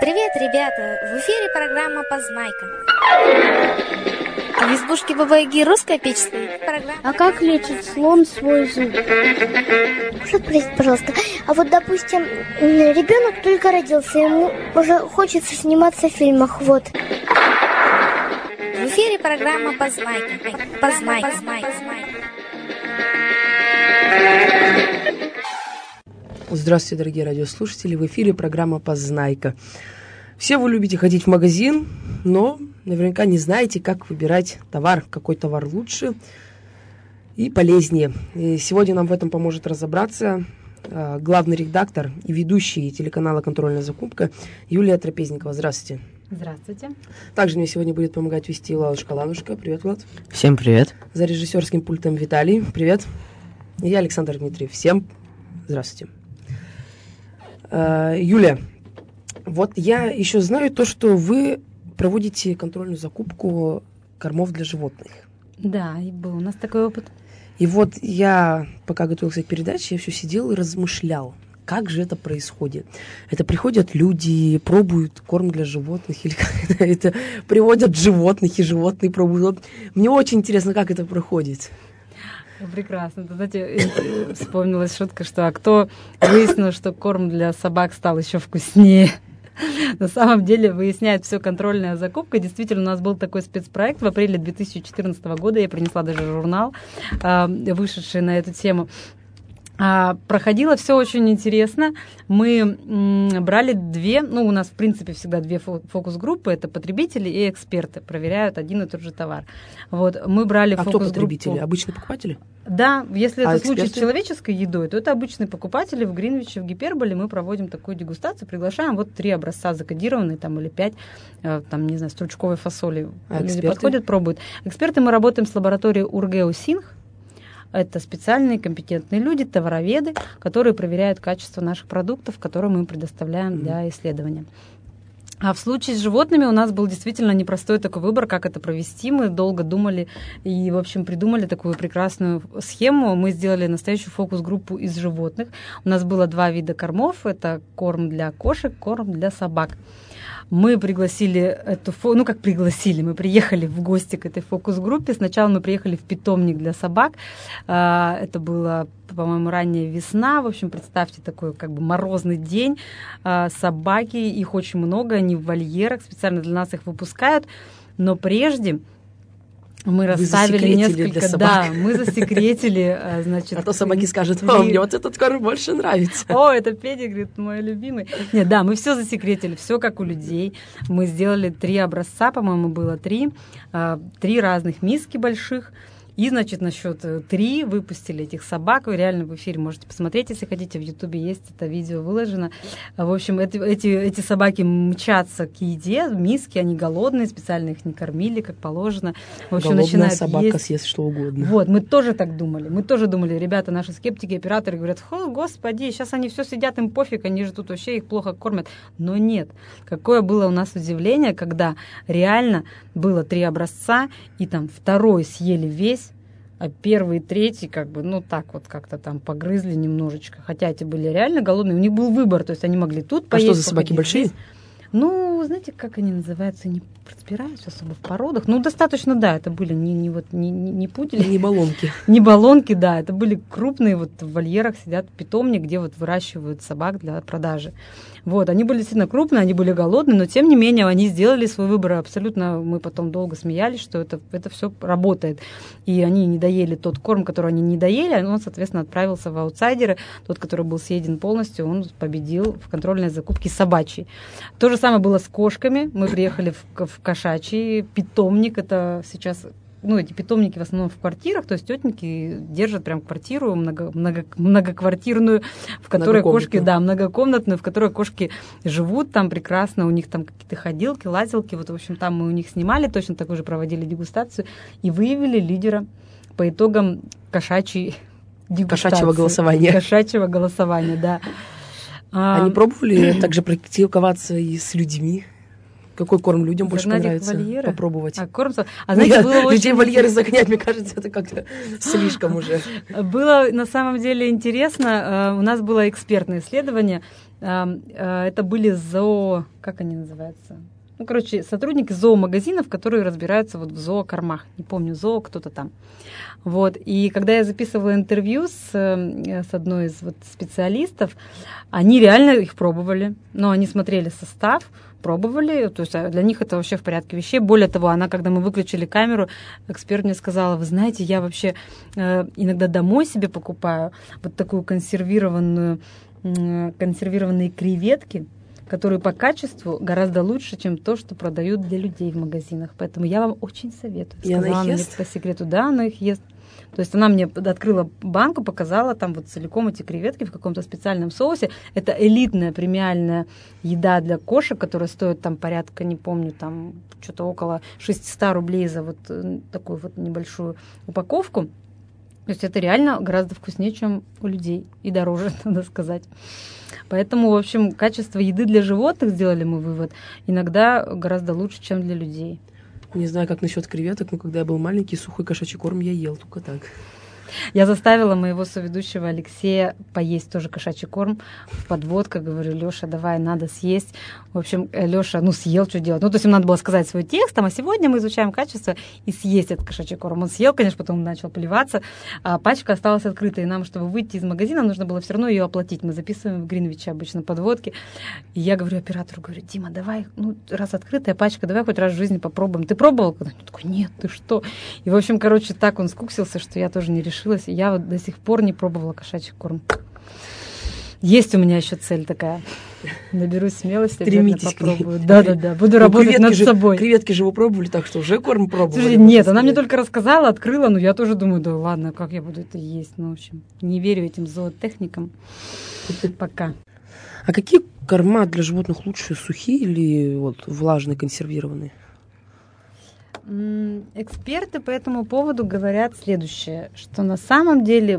Привет, ребята! В эфире программа «Познайка». А в избушке Бабы-Яги русская печь стоит. А как лечит слон свой зуб? Спросите, пожалуйста. А вот, допустим, ребенок только родился, ему уже хочется сниматься в фильмах, вот. В эфире программа «Познайка». Познайка. Здравствуйте, дорогие радиослушатели. В эфире программа «Познайка». Все вы любите ходить в магазин, но наверняка не знаете, как выбирать товар, какой товар лучше и полезнее. И сегодня нам в этом поможет разобраться главный редактор и ведущий телеканала «Контрольная закупка» Юлия Трапезникова. Здравствуйте. Здравствуйте. Также мне сегодня будет помогать вести Ладушка. Привет, Влад. Всем привет. За режиссерским пультом Виталий. Привет. И я, Александр Дмитриев. Всем здравствуйте. Юля, вот я еще знаю то, что вы проводите контрольную закупку кормов для животных. Да, и был у нас такой опыт. И вот я, пока готовился к передаче, я все сидел и размышлял, как же это происходит. Это приходят люди, пробуют корм для животных, или как это приводят животных, и животные пробуют. Мне очень интересно, как это проходит. Прекрасно. Знаете, вспомнилась шутка, что кто выяснил, что корм для собак стал еще вкуснее. На самом деле выясняет все контрольная закупка. Действительно, у нас был такой спецпроект в апреле 2014 года. Я принесла даже журнал, вышедший на эту тему. Проходило все очень интересно. Мы брали у нас, в принципе, всегда две фокус-группы. Это потребители и эксперты. Проверяют один и тот же товар. Вот, мы брали фокус-группу. Кто потребители? Обычные покупатели? Да, если это эксперты? случай с человеческой едой, то это обычные покупатели. В Гринвиче, в Гиперболе мы проводим такую дегустацию. Приглашаем 3 образца закодированные, или 5, стручковой фасоли. Люди подходят, пробуют. Эксперты мы работаем с лабораторией Ургео-Синх. Это специальные компетентные люди, товароведы, которые проверяют качество наших продуктов, которые мы предоставляем для исследования. А в случае с животными у нас был действительно непростой такой выбор, как это провести. Мы долго думали и, в общем, придумали такую прекрасную схему. Мы сделали настоящую фокус-группу из животных. У нас было 2 вида кормов. Это корм для кошек, корм для собак. Мы пригласили мы приехали в гости к этой фокус-группе. Сначала мы приехали в питомник для собак. Это было, по-моему, ранняя весна. В общем, представьте, такой морозный день. Собаки, их очень много, они в вольерах, специально для нас их выпускают. Но прежде мы расставили несколько... Да, мы засекретили, А то собаки скажут: мне вот этот корм больше нравится. О, это педигри, мой любимый. Нет, да, мы все засекретили, все как у людей. Мы сделали 3 образца, по-моему, было 3. 3 разных миски больших. И, на счет 3 выпустили этих собак. Вы реально в эфире можете посмотреть, если хотите. В Ютубе есть это видео выложено. В общем, эти собаки мчатся к еде, в миске, они голодные, специально их не кормили, как положено. В общем, голодная собака съест что угодно. Вот, мы тоже так думали. Мы тоже думали, ребята, наши скептики, операторы говорят: господи, сейчас они все сидят, им пофиг, они же тут вообще их плохо кормят. Но нет. Какое было у нас удивление, когда реально было 3 образца, и 2-й съели весь, а 1-й и 3-й как-то там погрызли немножечко. Хотя эти были реально голодные. У них был выбор, то есть они могли тут поесть. А что за собаки, большие? Знаете, как они называются? Не разбираюсь особо в породах. Достаточно, да, это были не пудели. Не баллонки. Не баллонки, да, это были крупные, в вольерах сидят питомни, где выращивают собак для продажи. Они были действительно крупные, они были голодные, но тем не менее они сделали свой выбор. Абсолютно мы потом долго смеялись, что это все работает. И они не доели тот корм, который они не доели, он, соответственно, отправился в аутсайдеры. Тот, который был съеден полностью, он победил в контрольной закупке собачьей. То же самое было с кошками. Мы приехали в кошачий питомник. Это сейчас... эти питомники в основном в квартирах, то есть тетеньки держат прям квартиру многоквартирную, в которой кошки, многокомнатную, в которой кошки живут там прекрасно, у них там какие-то ходилки, лазилки, в общем, там мы у них снимали, точно такой же проводили дегустацию и выявили лидера по итогам кошачьей дегустации. Кошачьего голосования, да. Они пробовали также практиковаться и с людьми? Какой корм людям больше понравится попробовать? Корм... знаете, было очень... Людей в вольеры загонять, мне кажется, это как-то слишком уже. Было на самом деле интересно. У нас было экспертное исследование. Это были как они называются? Сотрудники зоомагазинов, которые разбираются вот в зоокормах. Не помню, кто-то там. Вот. И когда я записывала интервью с одной из специалистов, они реально их пробовали. Но они смотрели состав, пробовали, то есть для них это вообще в порядке вещей. Более того, когда мы выключили камеру, эксперт мне сказала: вы знаете, я вообще иногда домой себе покупаю вот такую консервированные креветки, которые по качеству гораздо лучше, чем то, что продают для людей в магазинах. Поэтому я вам очень советую. И она их ест? По секрету, да, она их ест. То есть она мне открыла банку, показала там вот целиком эти креветки в каком-то специальном соусе. Это элитная премиальная еда для кошек, которая стоит там порядка, не помню, там что-то около 600 рублей за вот такую вот небольшую упаковку. То есть это реально гораздо вкуснее, чем у людей. И дороже, надо сказать. Поэтому, в общем, качество еды для животных, сделали мы вывод, иногда гораздо лучше, чем для людей. Не знаю, как насчет креветок, но когда я был маленький, сухой кошачий корм я ел, только так. Я заставила моего соведущего Алексея поесть тоже кошачий корм в подводках. Говорю: Лёша, давай, надо съесть. В общем, Лёша, съел, что делать? То есть ему надо было сказать свой текст, а сегодня мы изучаем качество, и съесть этот кошачий корм. Он съел, конечно, потом начал плеваться, а пачка осталась открытой. И нам, чтобы выйти из магазина, нужно было все равно ее оплатить. Мы записываем в Гринвиче обычно подводки. И я говорю оператору, Дима, давай, раз открытая пачка, давай хоть раз в жизни попробуем. Ты пробовал? Он такой: нет, ты что? И, в общем, так он скуксился, что я тоже не решилась. И я вот до сих пор не пробовала кошачий корм. Есть у меня еще цель такая. Наберусь смелости, обязательно попробую. Да. Буду работать над собой. Креветки же вы пробовали, так что уже корм пробовали? Слушай, нет, она мне только рассказала, открыла, но я тоже думаю: да ладно, как я буду это есть? В общем, не верю этим зоотехникам пока. А какие корма для животных лучше, сухие или влажные, консервированные? Эксперты по этому поводу говорят следующее, что на самом деле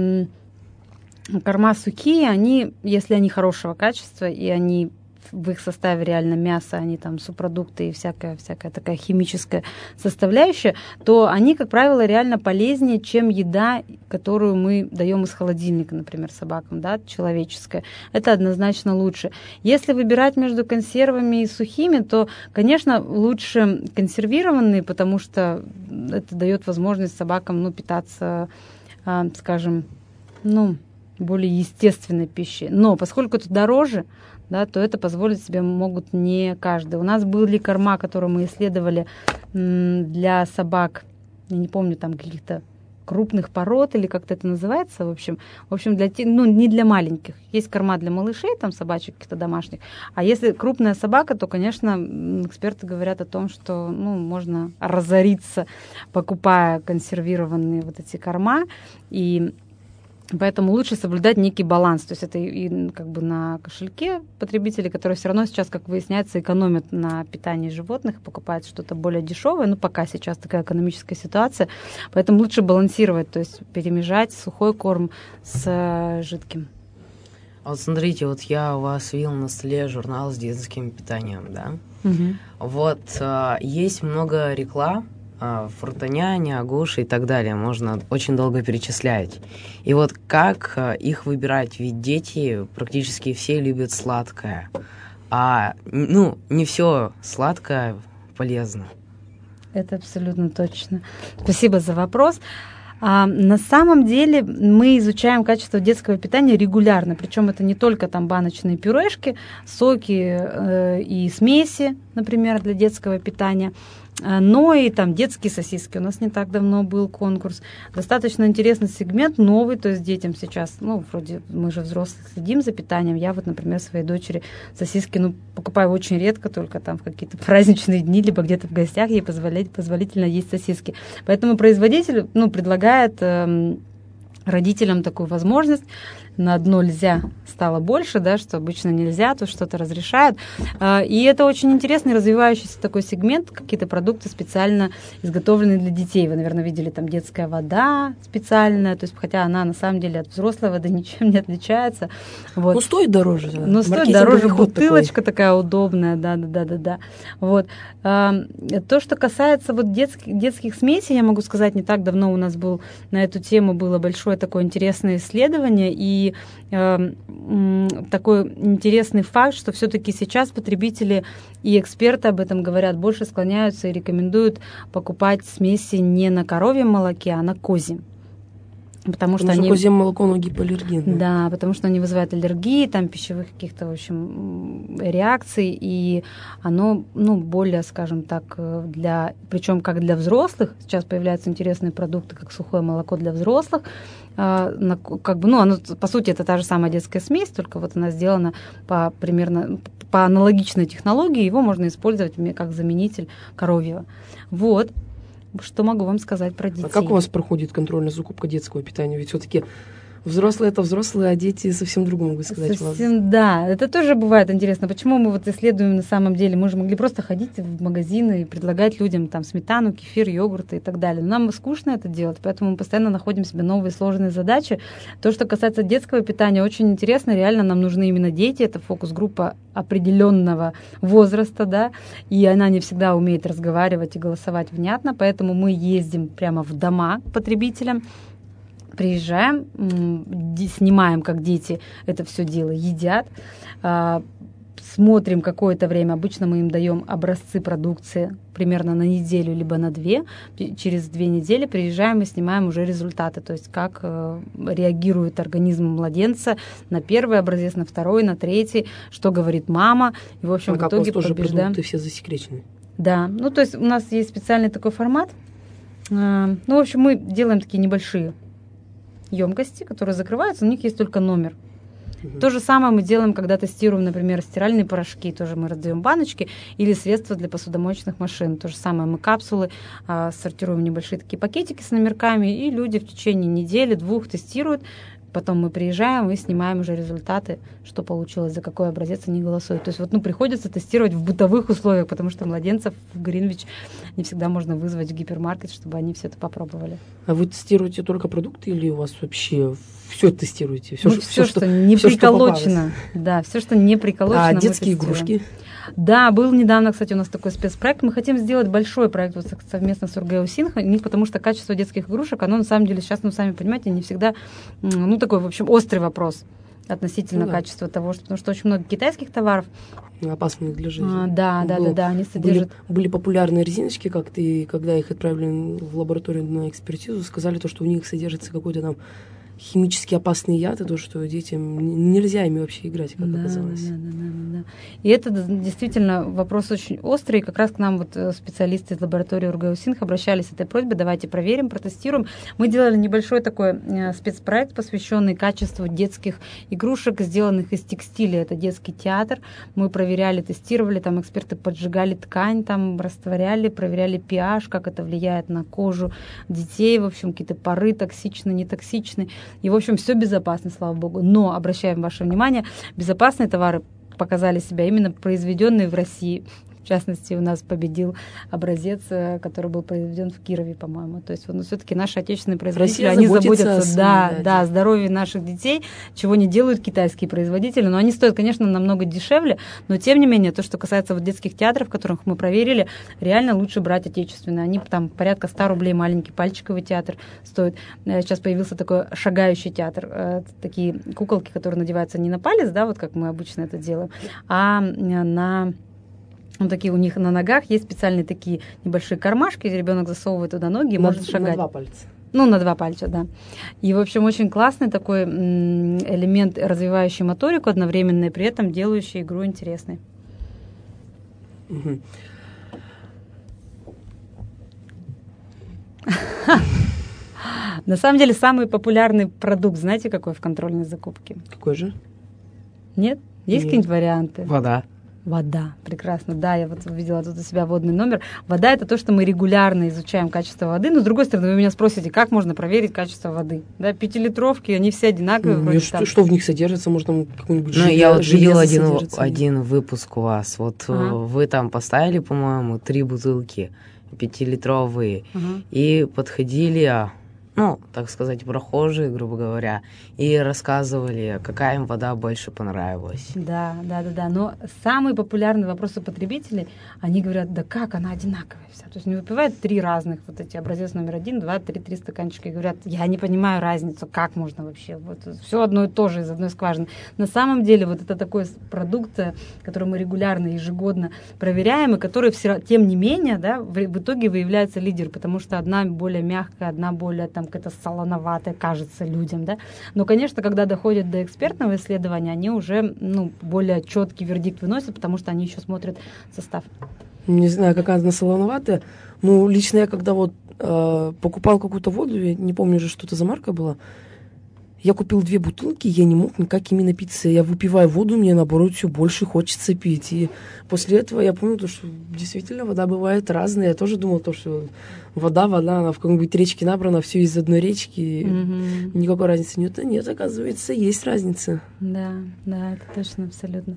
корма сухие, если они хорошего качества, и они в их составе реально мясо, они там субпродукты и всякая такая химическая составляющая, то они, как правило, реально полезнее, чем еда, которую мы даем из холодильника, например, собакам, да, человеческая. Это однозначно лучше. Если выбирать между консервами и сухими, то, конечно, лучше консервированные, потому что это дает возможность собакам, питаться, скажем, более естественной пищей. Но поскольку это дороже, да, то это позволить себе могут не каждый. У нас были корма, которые мы исследовали для собак, я не помню, там каких-то крупных пород или как-то это называется, в общем не для маленьких. Есть корма для малышей, там собачек каких-то домашних. А если крупная собака, то, конечно, эксперты говорят о том, что можно разориться, покупая консервированные вот эти корма, и поэтому лучше соблюдать некий баланс. То есть это и на кошельке потребителей, которые все равно сейчас, как выясняется, экономят на питании животных, покупают что-то более дешевое. Пока сейчас такая экономическая ситуация. Поэтому лучше балансировать, то есть перемежать сухой корм с жидким. А вот смотрите, я у вас видел на столе журнал с детским питанием, да? Угу. Есть много реклам, фрутоняня, Агуша и так далее. Можно очень долго перечислять. И как их выбирать? Ведь дети практически все любят сладкое. А не все сладкое полезно. Это абсолютно точно. Спасибо за вопрос. На самом деле мы изучаем качество детского питания регулярно, причем это не только баночные пюрешки, соки и смеси, например, для детского питания, но и детские сосиски. У нас не так давно был конкурс. Достаточно интересный сегмент, новый, то есть детям сейчас, вроде мы же взрослые следим за питанием. Я например, своей дочери сосиски, покупаю очень редко, только в какие-то праздничные дни, либо где-то в гостях ей позволительно есть сосиски. Поэтому производитель, предлагает родителям такую возможность. на одно нельзя стало больше, да, что обычно нельзя, то что-то разрешают. И это очень интересный развивающийся такой сегмент, какие-то продукты специально изготовленные для детей. Вы, наверное, видели там детская вода специальная, то есть, хотя она на самом деле от взрослой воды ничем не отличается. Вот. Ну, стоит дороже. Да. Ну, стоит дороже, бутылочка такая удобная, да. Вот. То, что касается вот детских смесей, я могу сказать, не так давно у нас был на эту тему было большое такое интересное исследование, и такой интересный факт, что все-таки сейчас потребители и эксперты об этом говорят, больше склоняются и рекомендуют покупать смеси не на коровьем молоке, а на козьем. Потому что они... козье молоко, оно гипоаллергенное. Да, потому что они вызывают аллергии, там пищевых каких-то, в общем, реакций, и оно, более, скажем так, причем как для взрослых, сейчас появляются интересные продукты, как сухое молоко для взрослых, оно, по сути, это та же самая детская смесь, только вот она сделана примерно по аналогичной технологии, его можно использовать как заменитель коровьего. Вот. Что могу вам сказать про детей? А как у вас проходит контрольная закупка детского питания? Ведь все-таки взрослые это взрослые, а дети совсем другому, могу сказать. Да, это тоже бывает интересно. Почему мы вот исследуем на самом деле? Мы же могли просто ходить в магазины и предлагать людям там сметану, кефир, йогурты и так далее. Но нам скучно это делать, поэтому мы постоянно находим себе новые сложные задачи. То, что касается детского питания, очень интересно. Реально нам нужны именно дети. Это фокус-группа определенного возраста, да, и она не всегда умеет разговаривать и голосовать внятно, поэтому мы ездим прямо в дома к потребителям, приезжаем, снимаем, как дети это все дело едят, смотрим какое-то время, обычно мы им даем образцы продукции примерно на неделю либо на 2, через 2 недели приезжаем и снимаем уже результаты, то есть как реагирует организм младенца на первый образец, на второй, на третий, что говорит мама, и в общем в итоге тоже продукты все засекречены? Да, то есть у нас есть специальный такой формат, в общем мы делаем такие небольшие емкости, которые закрываются, у них есть только номер. То же самое мы делаем, когда тестируем, например, стиральные порошки, тоже мы раздаем баночки, или средства для посудомоечных машин. То же самое мы капсулы сортируем в небольшие такие пакетики с номерками, и люди в течение недели-двух тестируют. Потом мы приезжаем и снимаем уже результаты, что получилось, за какой образец они голосуют. То есть приходится тестировать в бытовых условиях, потому что младенцев в Гринвич не всегда можно вызвать в гипермаркет, чтобы они все это попробовали. А вы тестируете только продукты или у вас вообще все тестируете? Все, что не приколочено. Да, все, что не приколочено. А детские игрушки? Да, был недавно, кстати, у нас такой спецпроект. Мы хотим сделать большой проект совместно с РГУ-СИНХ, потому что качество детских игрушек, оно на самом деле сейчас, сами понимаете, не всегда, такой, в общем, острый вопрос относительно качества того, потому что очень много китайских товаров. Опасные для жизни. Да, они содержат... Были популярные резиночки, когда их отправили в лабораторию на экспертизу, сказали то, что у них содержится какой-то там химически опасные яды, то, что детям нельзя ими вообще играть, как оказалось. Да. И это действительно вопрос очень острый. Как раз к нам специалисты из лаборатории РГУ-СИНХ обращались с этой просьбой: давайте проверим, протестируем. Мы делали небольшой такой спецпроект, посвященный качеству детских игрушек, сделанных из текстиля. Это детский театр. Мы проверяли, тестировали, там эксперты поджигали ткань, там растворяли, проверяли pH, как это влияет на кожу детей, в общем, какие-то пары токсичные, нетоксичные. И, в общем, все безопасно, слава богу. Но, обращаем ваше внимание, безопасные товары показали себя именно произведенные в России. В частности, у нас победил образец, который был произведен в Кирове, по-моему. То есть, все-таки наши отечественные производители, они заботятся о здоровье наших детей, чего не делают китайские производители. Но они стоят, конечно, намного дешевле, но, тем не менее, то, что касается детских театров, которых мы проверили, реально лучше брать отечественные. Они там порядка 100 рублей маленький пальчиковый театр стоит. Сейчас появился такой шагающий театр. Такие куколки, которые надеваются не на палец, да, как мы обычно это делаем, а на... такие у них на ногах есть специальные такие небольшие кармашки, ребенок засовывает туда ноги и может шагать. На 2 пальца. На 2 пальца, да. И, в общем, очень классный такой элемент, развивающий моторику одновременно и при этом делающий игру интересной. Угу. На самом деле, самый популярный продукт, знаете, какой в контрольной закупке? Какой же? Нет? Есть какие-нибудь варианты? Вода. Вода. Прекрасно. Да, я вот видела тут у себя водный номер. Вода — это то, что мы регулярно изучаем качество воды. Но, с другой стороны, вы меня спросите, как можно проверить качество воды? Да, 5-литровки, они все одинаковые. Что в них содержится? Может, там какой-нибудь я вот видел один выпуск у вас. Вот вы там поставили, по-моему, 3 бутылки 5-литровые. И подходили... так сказать, прохожие, грубо говоря, и рассказывали, какая им вода больше понравилась. Да. Но самые популярные вопросы потребителей, они говорят, да как, она одинаковая вся. То есть не выпивают 3 разных, вот эти образец номер 1, 2, 3, 3 стаканчика, и говорят, я не понимаю разницу, как можно вообще, вот все одно и то же из одной скважины. На самом деле вот это такой продукт, который мы регулярно, ежегодно проверяем, и который, тем не менее, да, в итоге выявляется лидер, потому что одна более мягкая, одна более там какая-то солоноватая, кажется людям, да. Но, конечно, когда доходят до экспертного исследования, они уже, более четкий вердикт выносят, потому что они еще смотрят состав. Не знаю, какая она солоноватая. Лично я когда покупал какую-то воду, я не помню уже, что это за марка была, я купил 2 бутылки, я не мог никак ими напиться. Я выпиваю воду, мне, наоборот, все больше хочется пить. И после этого я понял, что действительно вода бывает разная. Я тоже думал, что вода, она в какой-нибудь речке набрана, все из одной речки. Никакой разницы нет. Нет, оказывается, есть разница. Да, это точно, абсолютно.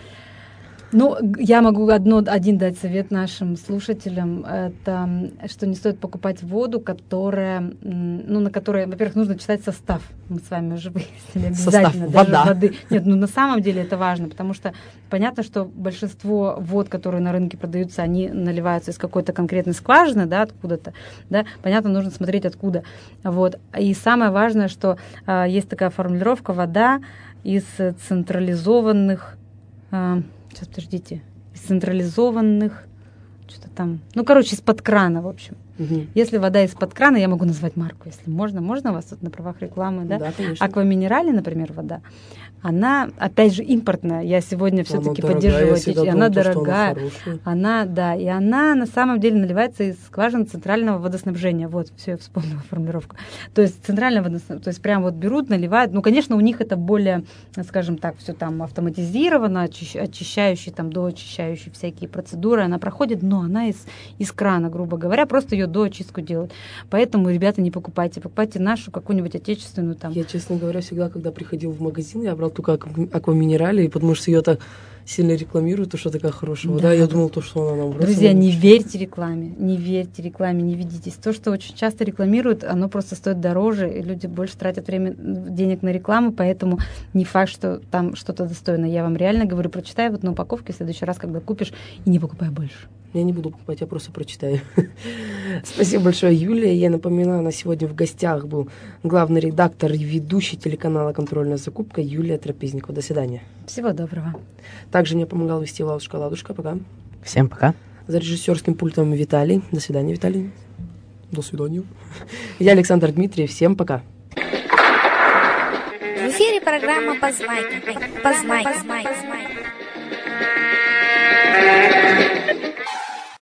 Я могу один дать совет нашим слушателям. Это что не стоит покупать воду, на которой, во-первых, нужно читать состав. Мы с вами уже выяснили обязательно. Состав, вода. Воды. Нет, на самом деле это важно, потому что понятно, что большинство вод, которые на рынке продаются, они наливаются из какой-то конкретной скважины, да, откуда-то. Да? Понятно, нужно смотреть откуда. Вот. И самое важное, что есть такая формулировка: вода из централизованных... Сейчас, подождите. Из централизованных... Что-то там... из-под крана, в общем. Если вода из-под крана, я могу назвать марку, если можно. Можно у вас тут на правах рекламы, да? Да, конечно. Акваминерале, например, вода. Она, опять же, импортная. Я сегодня все-таки поддерживаю эти. Она дорогая. И она на самом деле наливается из скважин центрального водоснабжения. Вот, все, я вспомнила формулировку. То есть центральное водоснабжение, то есть прям вот берут, наливают. Конечно, у них это более, скажем так, все там автоматизировано, очищающие, там, доочищающие всякие процедуры она проходит, но она из крана, грубо говоря, просто ее доочистку делают. Поэтому, ребята, не покупайте. Покупайте нашу какую-нибудь отечественную там. Я, честно говоря, всегда, когда приходил в магазин, я брал только акваминерале, и потому что ее так сильно рекламируют, то что такая хорошая вода. Я думал, что она нам просто... Друзья, не верьте рекламе, не ведитесь. То, что очень часто рекламируют, оно просто стоит дороже, и люди больше тратят денег на рекламу, поэтому не факт, что там что-то достойное. Я вам реально говорю, прочитай на упаковке в следующий раз, когда купишь, и не покупай больше. Я не буду покупать, я просто прочитаю. Спасибо большое, Юлия. Я напоминаю, на сегодня в гостях был главный редактор и ведущий телеканала «Контрольная закупка» Юлия Трапезникова. До свидания. Всего доброго. Также мне помогал вести Ладушка. Пока. Всем пока. За режиссерским пультом Виталий. До свидания, Виталий. До свидания. Я Александр Дмитриев. Всем пока. В эфире программа «Познайка».